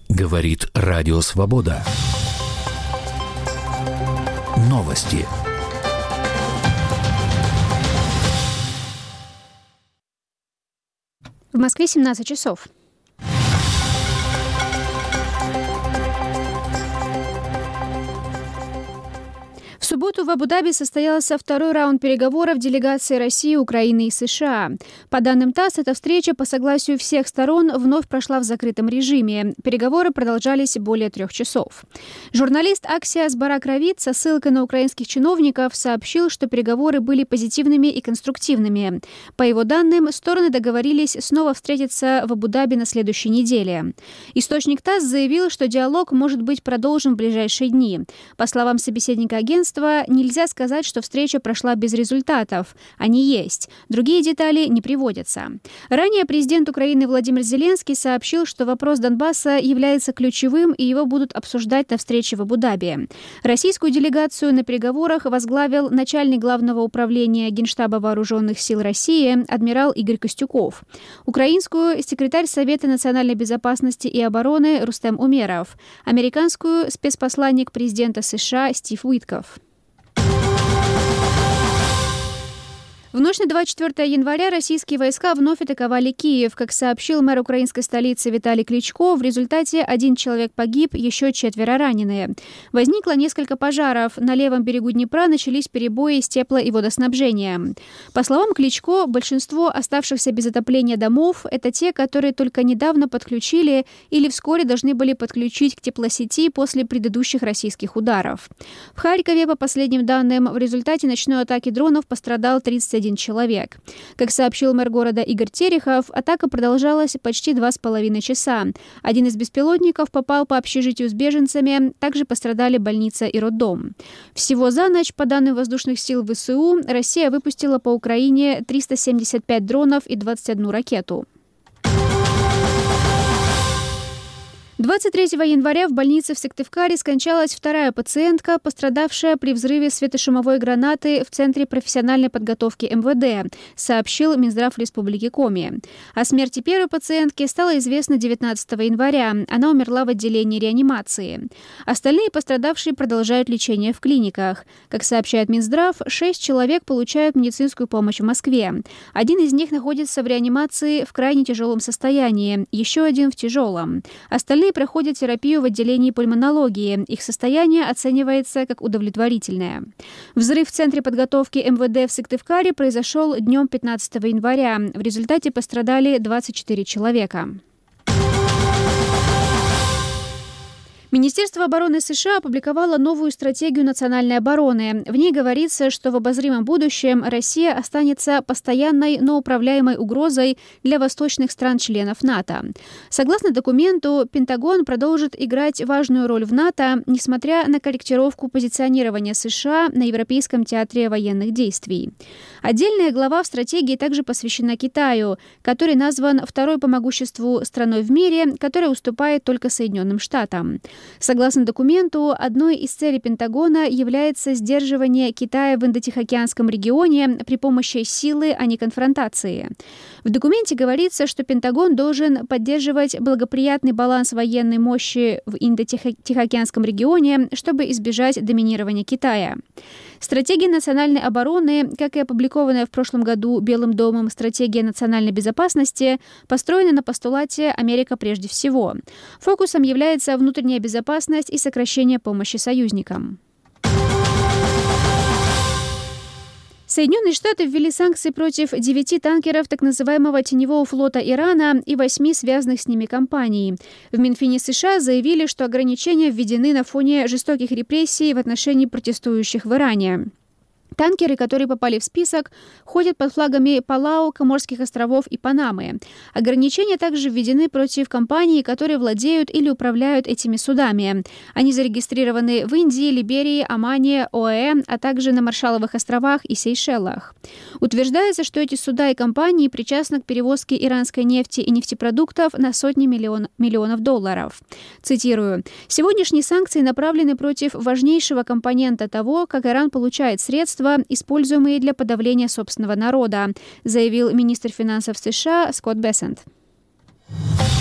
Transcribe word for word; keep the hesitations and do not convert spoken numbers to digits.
Говорит Радио Свобода. Новости. В Москве семнадцать часов. В субботу в Абу-Даби состоялся второй раунд переговоров делегаций России, Украины и США. По данным ТАСС, эта встреча по согласию всех сторон вновь прошла в закрытом режиме. Переговоры продолжались более трех часов. Журналист Аксиас Барак Равид со ссылкой на украинских чиновников сообщил, что переговоры были позитивными и конструктивными. По его данным, стороны договорились снова встретиться в Абу-Даби на следующей неделе. Источник ТАСС заявил, что диалог может быть продолжен в ближайшие дни. По словам собеседника агентства, нельзя сказать, что встреча прошла без результатов. Они есть. Другие детали не приводятся. Ранее президент Украины Владимир Зеленский сообщил, что вопрос Донбасса является ключевым, и его будут обсуждать на встрече в Абу-Даби. Российскую делегацию на переговорах возглавил начальник Главного управления Генштаба Вооруженных сил России адмирал Игорь Костюков. Украинскую – секретарь Совета национальной безопасности и обороны Рустем Умеров. Американскую – спецпосланник президента США Стив Уитков. В ночь на двадцать четвёртое января российские войска вновь атаковали Киев. Как сообщил мэр украинской столицы Виталий Кличко, в результате один человек погиб, еще четверо ранены. Возникло несколько пожаров. На левом берегу Днепра начались перебои с тепло- и водоснабжением. По словам Кличко, большинство оставшихся без отопления домов – это те, которые только недавно подключили или вскоре должны были подключить к теплосети после предыдущих российских ударов. В Харькове, по последним данным, в результате ночной атаки дронов пострадал тридцать один человек. Как сообщил мэр города Игорь Терехов, атака продолжалась почти два с половиной часа. Один из беспилотников попал по общежитию с беженцами, также пострадали больница и роддом. Всего за ночь, по данным воздушных сил ВСУ, Россия выпустила по Украине триста семьдесят пять дронов и двадцать одну ракету. двадцать третьего января в больнице в Сыктывкаре скончалась вторая пациентка, пострадавшая при взрыве светошумовой гранаты в Центре профессиональной подготовки эм вэ дэ, сообщил Минздрав Республики Коми. О смерти первой пациентки стало известно девятнадцатого января. Она умерла в отделении реанимации. Остальные пострадавшие продолжают лечение в клиниках. Как сообщает Минздрав, шесть человек получают медицинскую помощь в Москве. Один из них находится в реанимации в крайне тяжелом состоянии, еще один в тяжелом. Остальные проходят терапию в отделении пульмонологии. Их состояние оценивается как удовлетворительное. Взрыв в Центре подготовки эм вэ дэ в Сыктывкаре произошел днем пятнадцатого января. В результате пострадали двадцать четыре человека. Министерство обороны США опубликовало новую стратегию национальной обороны. В ней говорится, что в обозримом будущем Россия останется постоянной, но управляемой угрозой для восточных стран-членов НАТО. Согласно документу, Пентагон продолжит играть важную роль в НАТО, несмотря на корректировку позиционирования США на Европейском театре военных действий. Отдельная глава в стратегии также посвящена Китаю, который назван второй по могуществу страной в мире, которая уступает только Соединенным Штатам. Согласно документу, одной из целей Пентагона является сдерживание Китая в Индо-Тихоокеанском регионе при помощи силы, а не конфронтации. В документе говорится, что Пентагон должен поддерживать благоприятный баланс военной мощи в Индо-Тихоокеанском регионе, чтобы избежать доминирования Китая. Стратегия национальной обороны, как и опубликованная в прошлом году Белым домом стратегия национальной безопасности, построена на постулате «Америка прежде всего». Фокусом является внутренняя безопасность и сокращение помощи союзникам. Соединенные Штаты ввели санкции против девяти танкеров так называемого теневого флота Ирана и восьми связанных с ними компаний. В Минфине США заявили, что ограничения введены на фоне жестоких репрессий в отношении протестующих в Иране. Танкеры, которые попали в список, ходят под флагами Палау, Коморских островов и Панамы. Ограничения также введены против компаний, которые владеют или управляют этими судами. Они зарегистрированы в Индии, Либерии, Омане, ОАЭ, а также на Маршалловых островах и Сейшелах. Утверждается, что эти суда и компании причастны к перевозке иранской нефти и нефтепродуктов на сотни миллион, миллионов долларов. Цитирую. «Сегодняшние санкции направлены против важнейшего компонента того, как Иран получает средства, используемые для подавления собственного народа», заявил министр финансов США Скотт Бессент.